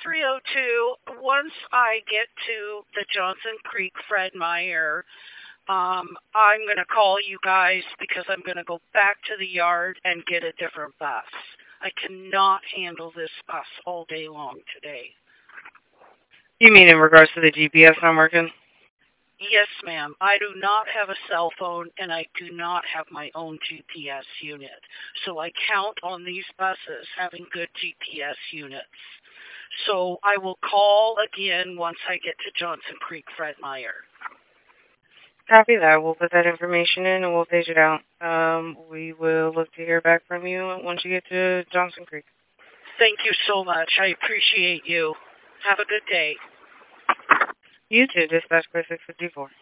302, once I get to the Johnson Creek Fred Meyer, I'm going to call you guys because I'm going to go back to the yard and get a different bus. I cannot handle this bus all day long today. You mean in regards to the GPS not working? Yes, ma'am. I do not have a cell phone, and I do not have my own GPS unit. So I count on these buses having good GPS units. So I will call again once I get to Johnson Creek Fred Meyer. Copy that. We'll put that information in and we'll page it out. We will look to hear back from you once you get to Johnson Creek. Thank you so much. I appreciate you. Have a good day. You too, Dispatch Clear 654.